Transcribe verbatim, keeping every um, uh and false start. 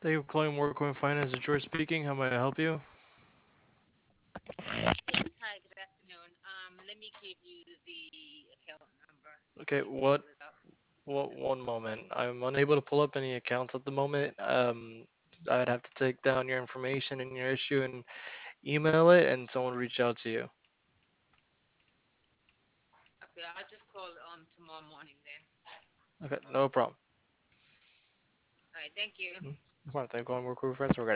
Thank you for calling Workcoin Finance. George speaking. How may I help you? Yes, hi, good afternoon. Um, let me give you the account number so Okay, you can what? pull it up. What? One moment. I'm unable to pull up any accounts at the moment. Um, I'd have to take down your information and your issue and email it, and someone reach out to you. Okay, I'll just call um tomorrow morning then. Okay, no problem. All right, thank you. Mm, no problem. Thank you for calling Workcoin Finance. We're